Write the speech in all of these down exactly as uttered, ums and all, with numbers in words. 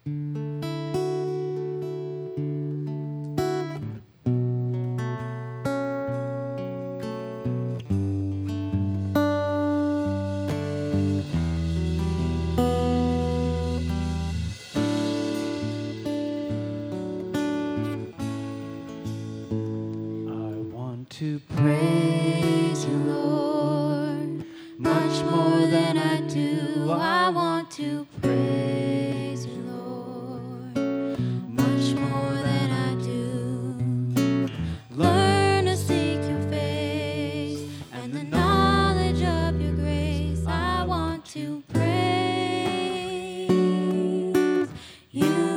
To praise you, Lord, much more than I do. I want to praise you, Lord, much more than I do. Learn to seek your face and the knowledge of your grace. I want to praise you.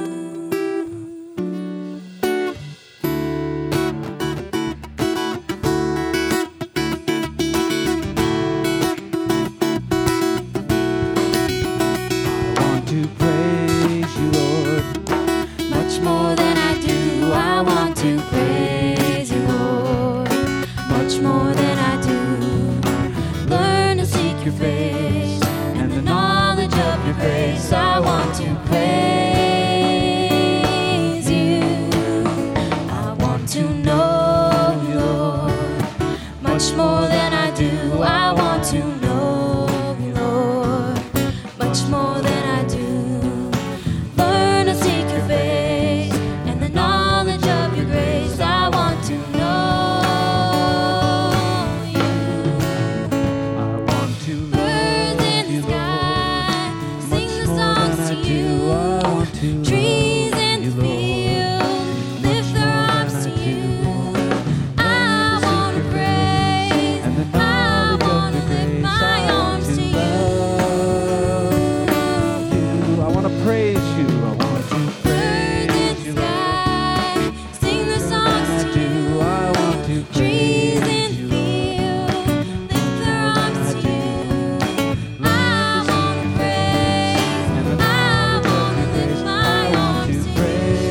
To praise you, Lord, much more than I do. I want to praise you, Lord, much more than I do. Learn to seek your face and the knowledge of your grace. I want to praise you. I want to know you, Lord, much more than I do. I want to know you, Lord, much more than I do. Learn to seek your face and the knowledge of your grace. I want to know you. I want to birds in the sky sing the songs to you. I want to trees in the field lift their arms to you. I want to praise. I want to lift my arms to you. I want to praise you. I want to praise you. Sky, sing the songs to you. I want to trees in the field lift their arms to you. I want to praise. I want to lift my arms to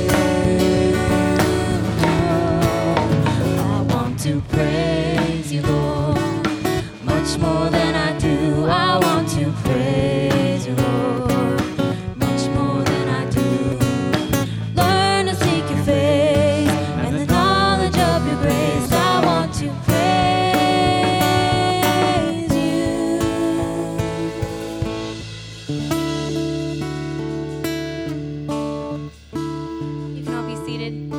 you. I want to praise you, Lord, much more than I do. I want to praise you, Lord, much more than I do. Learn to seek your face and the knowledge of your grace. I want to praise you. You can all be seated.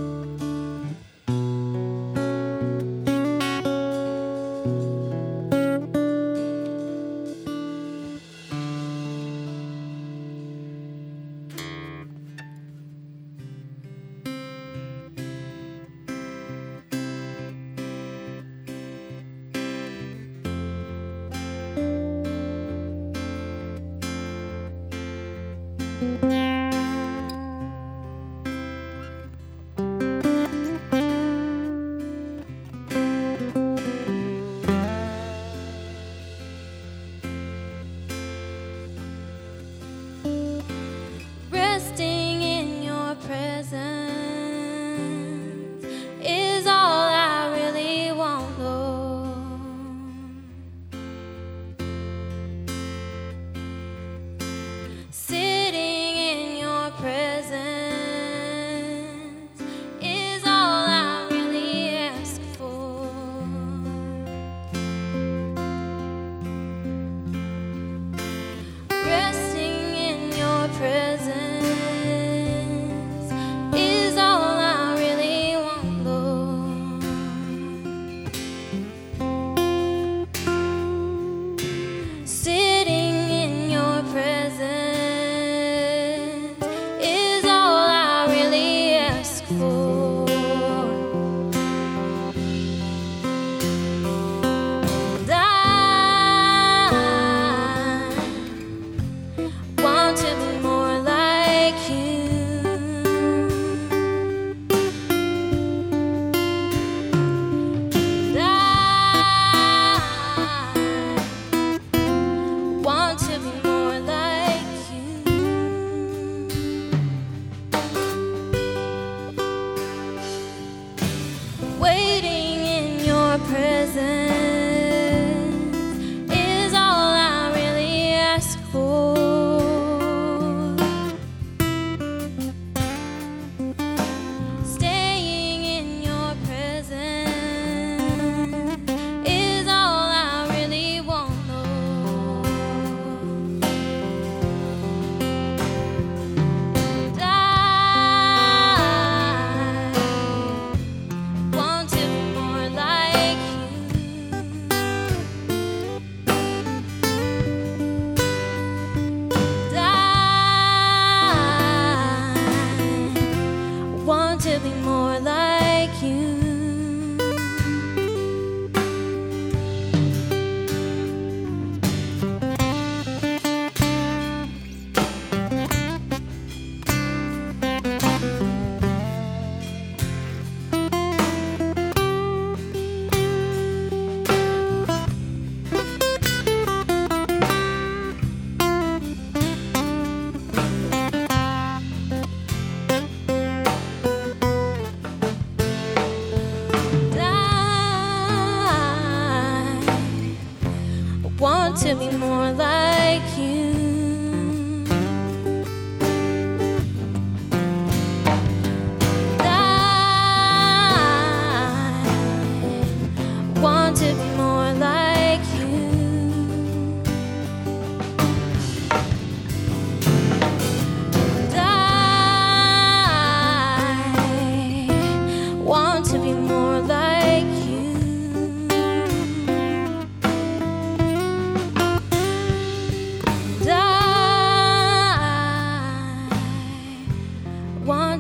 Resting in your presence is all I really want, Lord. Sitting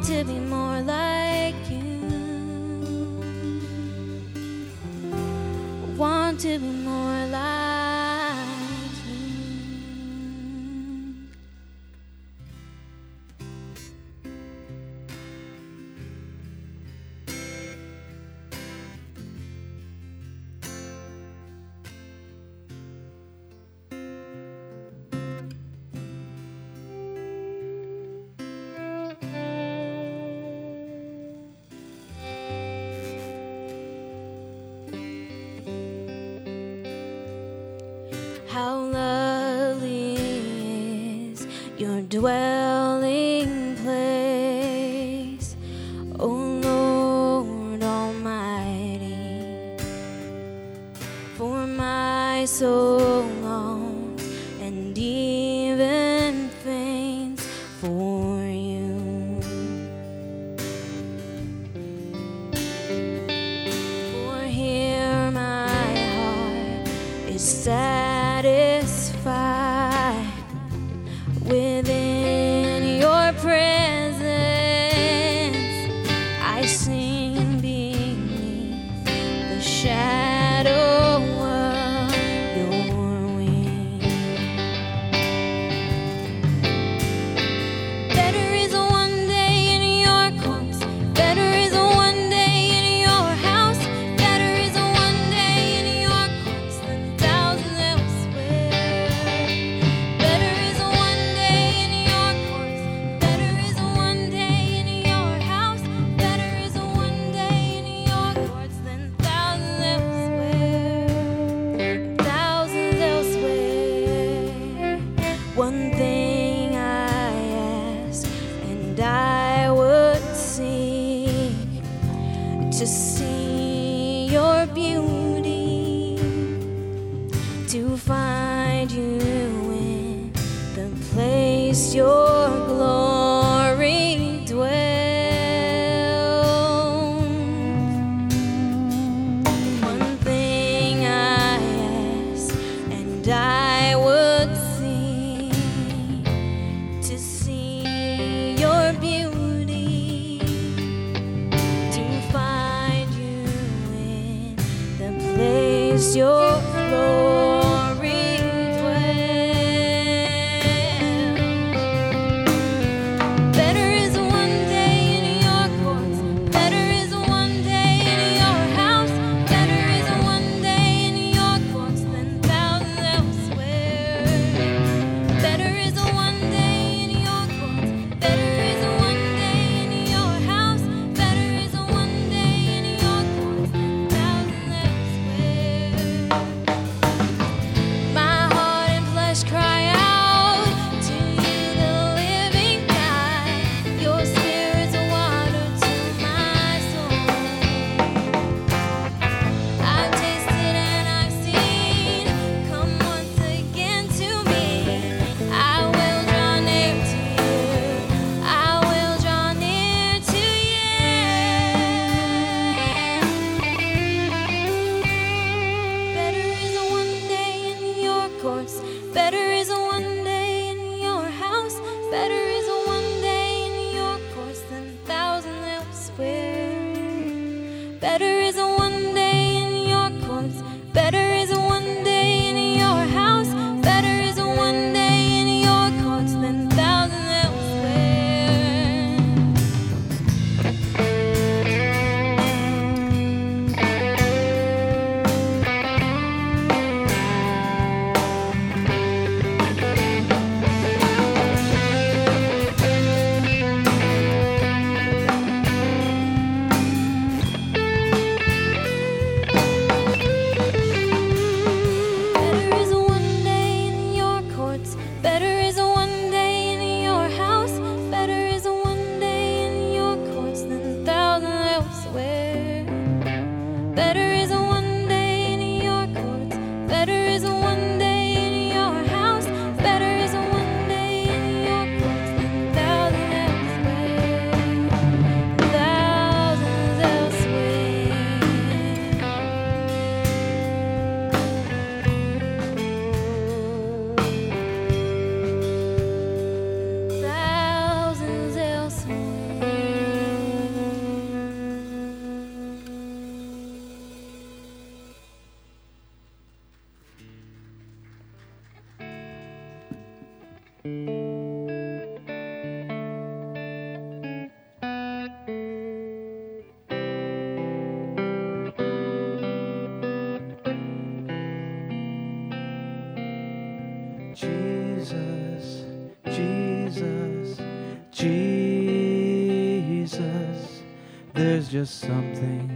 to be more like you. Want to be more like you. How lovely is your dwelling place, O Lord Almighty. For my soul longs and even faints for you. For here my heart is satisfied within your presence. I sing beneath the shadow of your wings. Better is one day in your courts, better is one day in your house, better is one day in your courts than thousands elsewhere. Better is one day in your courts, better is one day in your house, better is one day in your courts than thousands elsewhere. Thousands elsewhere. One thing I ask, and I would seek to see your beauty, to find you in the place your glory dwells. One thing I ask, and I would seek to see your beauty, Jesus, there's just something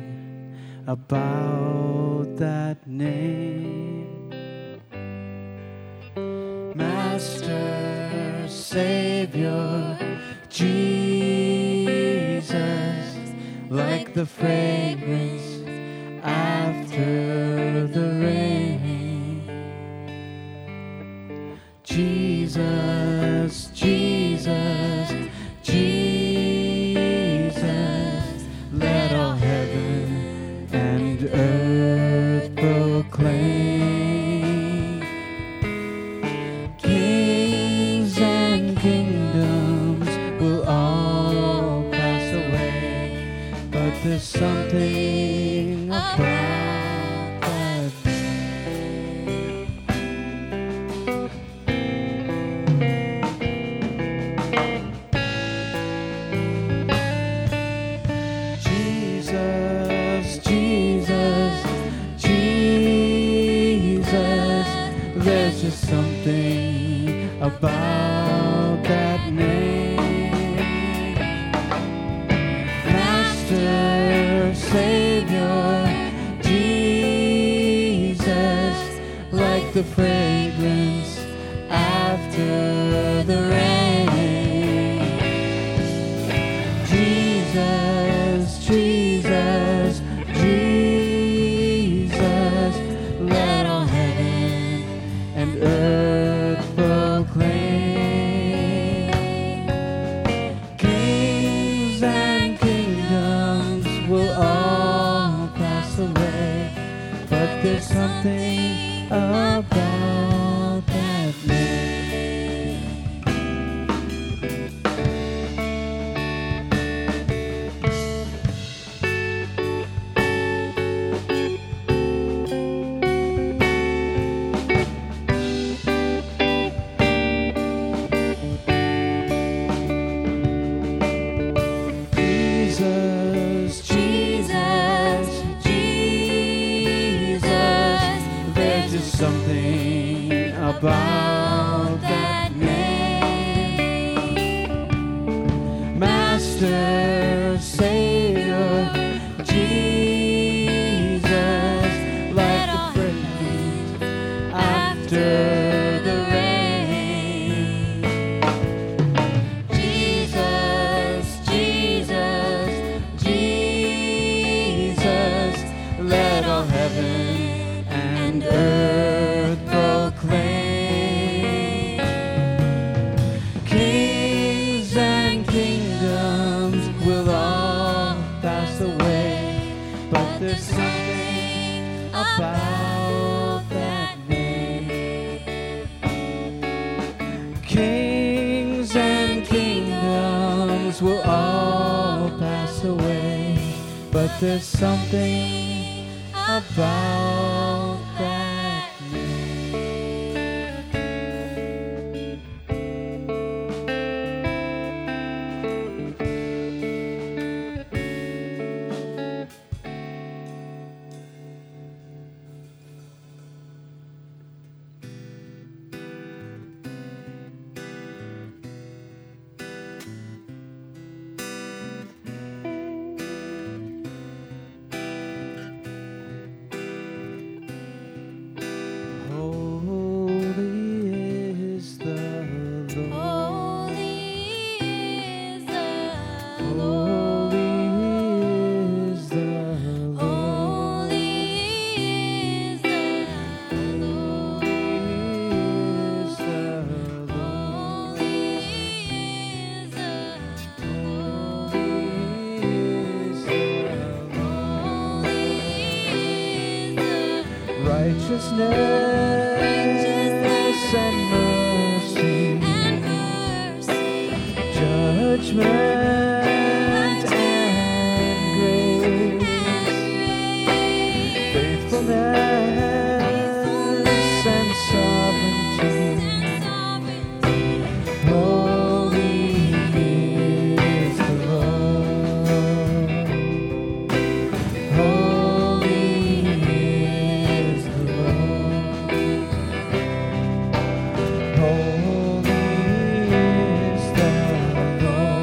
about that name. Master, Savior, Jesus, like the fragrance after the rain. Jesus, Jesus, Jesus, let all heaven and earth proclaim. Kings and kingdoms will all pass away, but there's something about that name. Jesus, Jesus, Jesus, there's just something about that name. Master, Savior, Jesus, like the fragrance after the rain. Jesus, Jesus, Jesus, let all heaven and earth proclaim. Kings and kingdoms will all pass away, but there's something about that name. Jesus, Jesus, Jesus, there's just something about that name. Master, Savior, Jesus, like the fragrance after the rain. Jesus, Jesus, Jesus, let all heaven and earth proclaim. Kings and kingdoms will all pass away, but there's something about that name. Kings and kingdoms will all pass away, but there's something about that righteousness and mercy, judgment and grace, faithfulness and sovereignty. Holy is the Lord. Holy is the Lord. Holy is the Lord.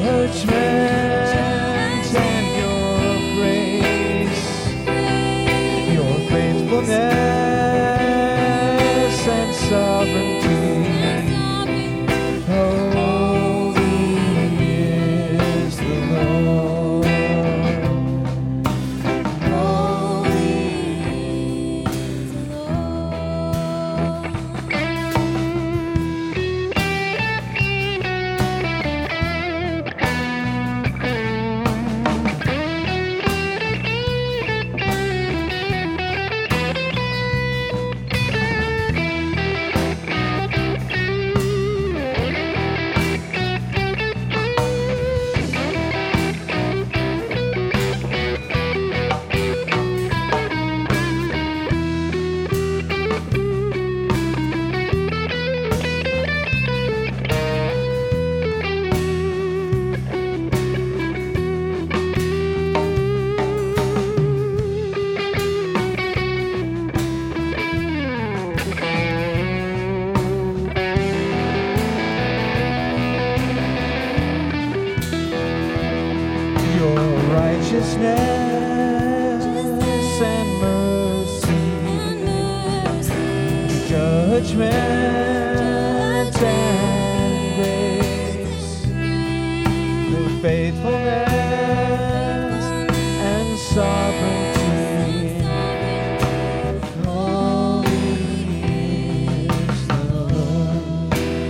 judgment and your grace, your faithfulness and sovereignty. Holy is the Lord. Holy is the Lord. Your righteousness and mercy, judgment and grace, the faithfulness and sovereignty. Holy is the Lord.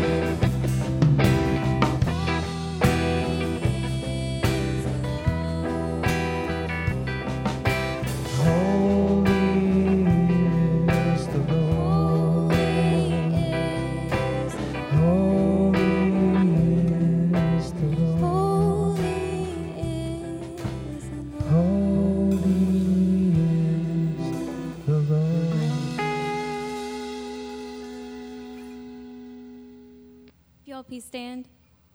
Y'all please stand.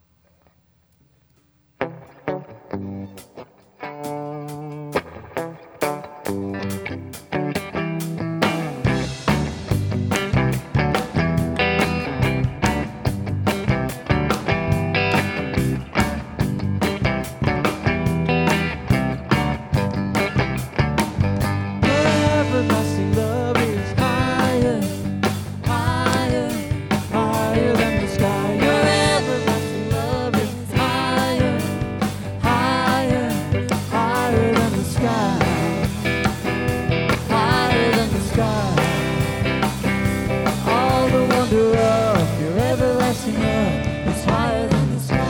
Everlasting love is higher, higher, higher than the sky. Your everlasting love is higher, higher, higher than the sky, higher than the sky. All the wonder of your everlasting love is higher than the sky.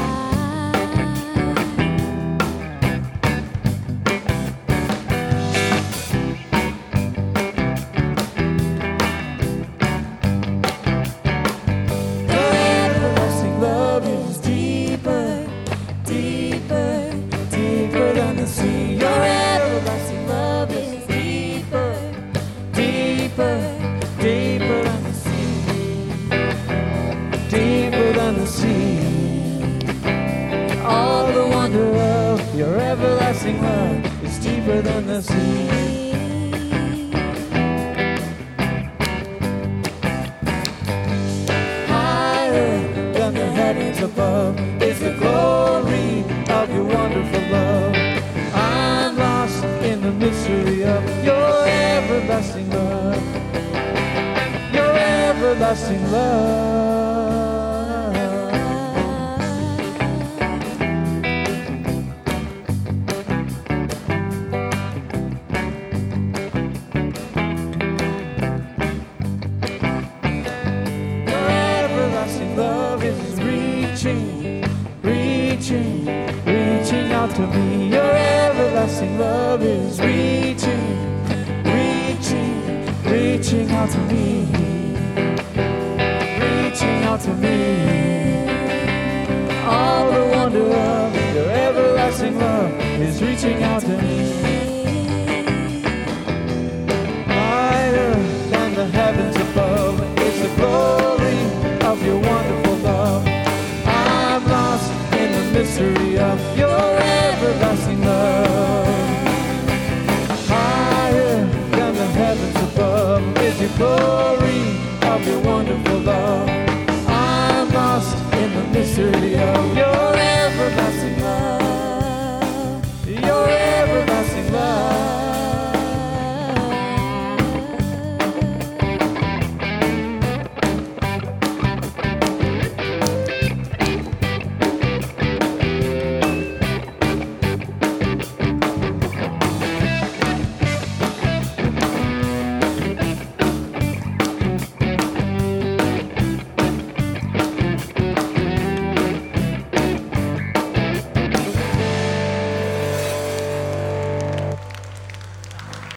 Your everlasting love is deeper, deeper, deeper than the sea. Your everlasting love is deeper, deeper, deeper than the sea, deeper than the sea. All the wonder of your everlasting love is deeper than the sea. Higher than the heavens above is the glory of your wonderful love. I'm lost in the mystery of your everlasting love, your everlasting love. Your everlasting love is reaching, reaching, reaching out to me. Your everlasting love is reaching, reaching, reaching out to me, reaching out to me. All the wonder of your everlasting love is reaching out to me. Higher than the heavens above is the glory of your wonderful love. I'm lost in the mystery of your everlasting love. Higher than the heavens above is your glory of your wonderful love. I'm lost in the mystery of